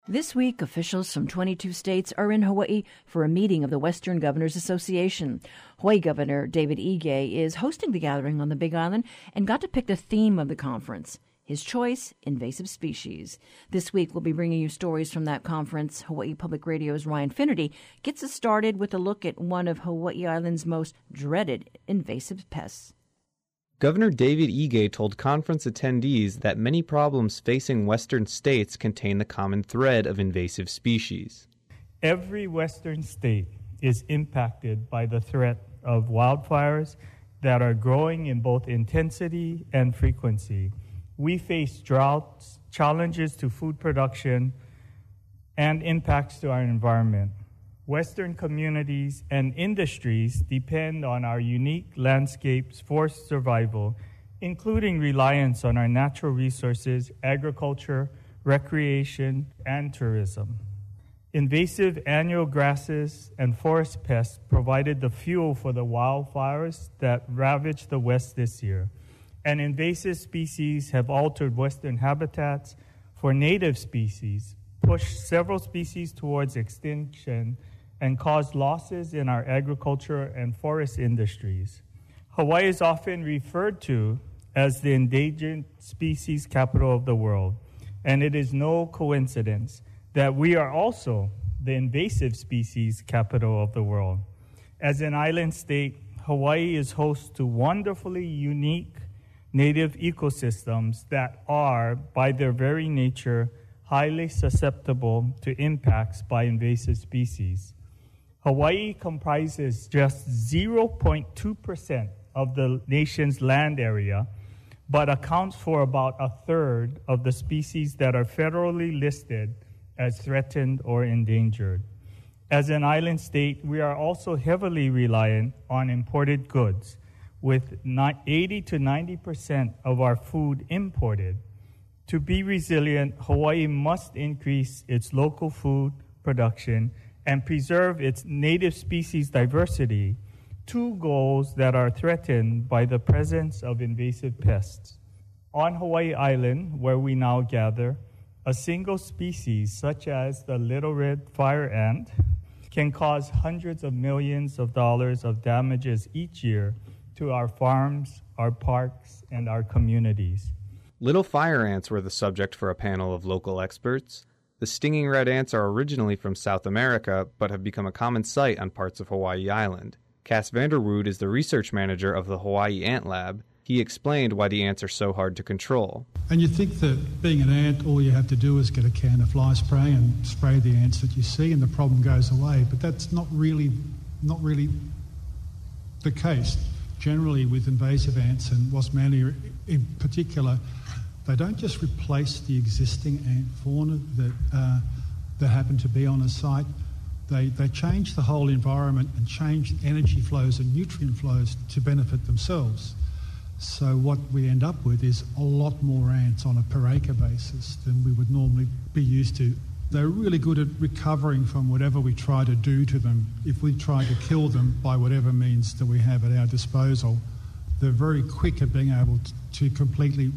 This week, officials from 22 states are in Hawaii for a meeting of the Western Governors Association. Hawaii Governor David Ige is hosting the gathering on the Big Island and got to pick the theme of the conference. His choice, invasive species. This week, we'll be bringing you stories from that conference. Hawaii Public Radio's Ryan Finnerty gets us started with a look at one of Hawaii Island's most dreaded invasive pests. Governor David Ige told conference attendees that many problems facing Western states contain the common thread of invasive species. Every Western state is impacted by the threat of wildfires that are growing in both intensity and frequency. We face droughts, challenges to food production, and impacts to our environment. Western communities and industries depend on our unique landscapes for survival, including reliance on our natural resources, agriculture, recreation, and tourism. Invasive annual grasses and forest pests provided the fuel for the wildfires that ravaged the West this year. And invasive species have altered Western habitats for native species, pushed several species towards extinction, and caused losses in our agriculture and forest industries. Hawaii is often referred to as the endangered species capital of the world, and it is no coincidence that we are also the invasive species capital of the world. As an island state, Hawaii is host to wonderfully unique native ecosystems that are, by their very nature, highly susceptible to impacts by invasive species. Hawaii comprises just 0.2% of the nation's land area, but accounts for about a third of the species that are federally listed as threatened or endangered. As an island state, we are also heavily reliant on imported goods, with 80 to 90% of our food imported. To be resilient, Hawaii must increase its local food production and preserve its native species diversity, two goals that are threatened by the presence of invasive pests. On Hawaii Island, where we now gather, a single species, such as the little red fire ant, can cause hundreds of millions of dollars of damages each year to our farms, our parks, and our communities. Little fire ants were the subject for a panel of local experts. The stinging red ants are originally from South America, but have become a common sight on parts of Hawaii Island. Cass Vanderwood is the research manager of the Hawaii Ant Lab. He explained why the ants are so hard to control. And you think that being an ant, all you have to do is get a can of fly spray and spray the ants that you see and the problem goes away. But that's not really the case. Generally with invasive ants and Wasmannia in particular, they don't just replace the existing ant fauna that happen to be on a site. They change the whole environment and change energy flows and nutrient flows to benefit themselves. So what we end up with is a lot more ants on a per acre basis than we would normally be used to. They're really good at recovering from whatever we try to do to them. If we try to kill them by whatever means that we have at our disposal, they're very quick at being able to completely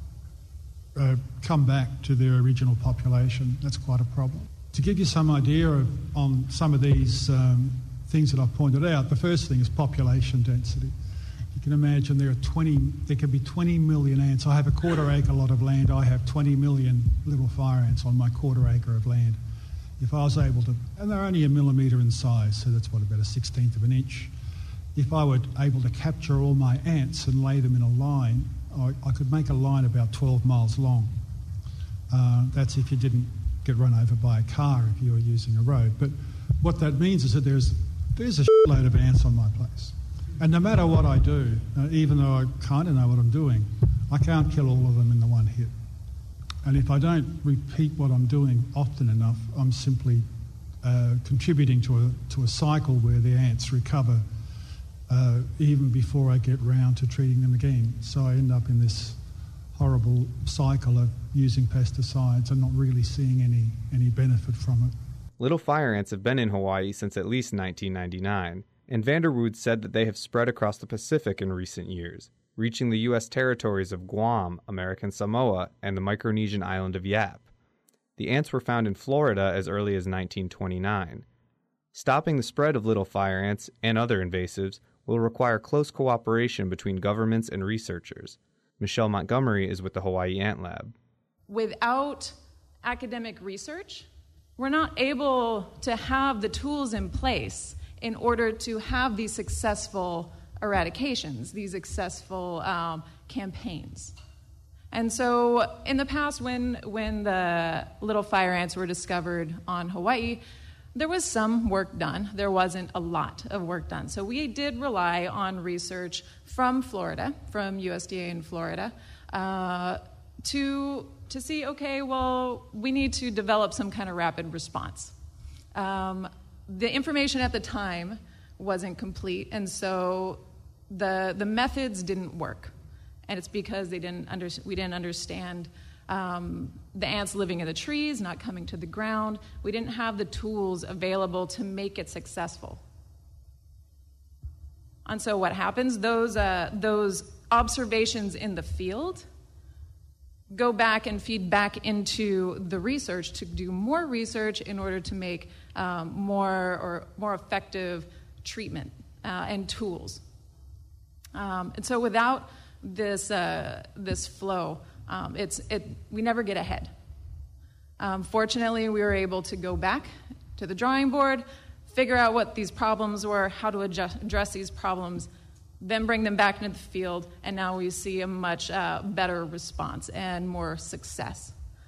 come back to their original population. That's quite a problem. To give you some idea on some of these things that I've pointed out, the first thing is population density. You can imagine there can be 20 million ants. I have a quarter acre lot of land. I have 20 million little fire ants on my quarter acre of land. If I was able to, and they're only a millimetre in size, so that's about a 16th of an inch. If I were able to capture all my ants and lay them in a line, I could make a line about 12 miles long. That's if you didn't get run over by a car if you were using a road. But what that means is that there's a shitload of ants on my place. And no matter what I do, even though I kind of know what I'm doing, I can't kill all of them in the one hit. And if I don't repeat what I'm doing often enough, I'm simply contributing to a cycle where the ants recover even before I get round to treating them again. So I end up in this horrible cycle of using pesticides and not really seeing any benefit from it. Little fire ants have been in Hawaii since at least 1999, and Vanderwood said that they have spread across the Pacific in recent years, reaching the U.S. territories of Guam, American Samoa, and the Micronesian island of Yap. The ants were found in Florida as early as 1929. Stopping the spread of little fire ants and other invasives will require close cooperation between governments and researchers. Michelle Montgomery is with the Hawaii Ant Lab. Without academic research, we're not able to have the tools in place in order to have these successful eradications, these successful campaigns. And so in the past, when the little fire ants were discovered on Hawaii, there was some work done. There wasn't a lot of work done. So we did rely on research from Florida, from USDA in Florida, to see, okay, well, we need to develop some kind of rapid response. The information at the time wasn't complete, and so the methods didn't work. And it's because we didn't understand the ants living in the trees, not coming to the ground. We didn't have the tools available to make it successful. And so what happens? Those observations in the field go back and feed back into the research to do more research in order to make more effective treatment and tools. And so without this flow, we never get ahead. Fortunately, we were able to go back to the drawing board, figure out what these problems were, how to address these problems, then bring them back into the field, and now we see a much better response and more success.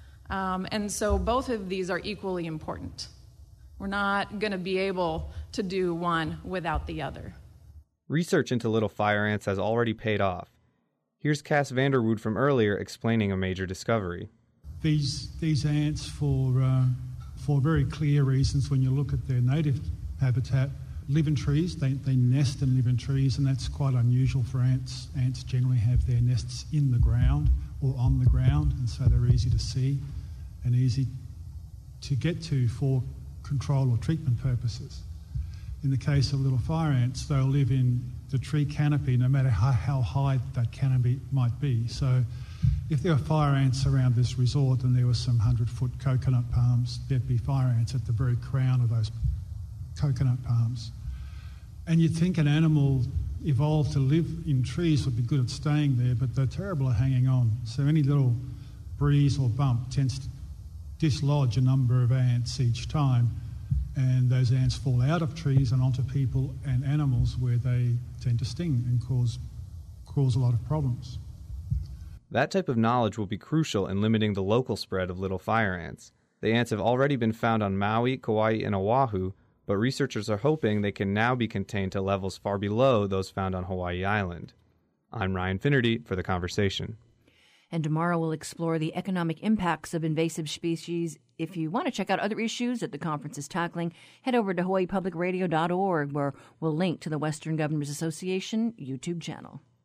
And so both of these are equally important. We're not going to be able to do one without the other. Research into little fire ants has already paid off. Here's Cass Vanderwood from earlier explaining a major discovery. These ants, for very clear reasons, when you look at their native habitat, live in trees. They nest and live in trees, and that's quite unusual for ants. Ants generally have their nests in the ground or on the ground, and so they're easy to see and easy to get to for control or treatment purposes. In the case of little fire ants, they'll live in the tree canopy no matter how high that canopy might be. So if there were fire ants around this resort and there were some 100-foot coconut palms, there'd be fire ants at the very crown of those coconut palms. And you'd think an animal evolved to live in trees would be good at staying there, but they're terrible at hanging on. So any little breeze or bump tends to dislodge a number of ants each time, and those ants fall out of trees and onto people and animals where they tend to sting and cause a lot of problems. That type of knowledge will be crucial in limiting the local spread of little fire ants. The ants have already been found on Maui, Kauai, and Oahu, but researchers are hoping they can now be contained to levels far below those found on Hawaii Island. I'm Ryan Finnerty for The Conversation. And tomorrow we'll explore the economic impacts of invasive species. If you want to check out other issues that the conference is tackling, head over to hawaiipublicradio.org, where we'll link to the Western Governors Association YouTube channel.